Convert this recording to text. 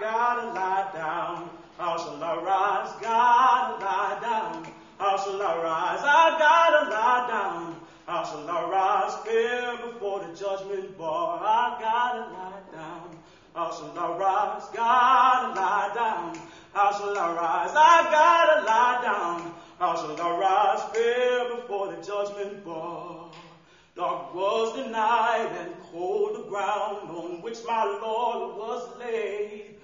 gotta lie down. How shall I rise? Gotta lie down. How shall I rise? I gotta lie down. How shall I rise? Fair before the judgment bar. I gotta lie down. How shall I rise? Gotta lie down. How shall I rise? I gotta lie down. How shall I rise? Fair before the judgment bar. Dark was the night and cold the ground on which my Lord was laid.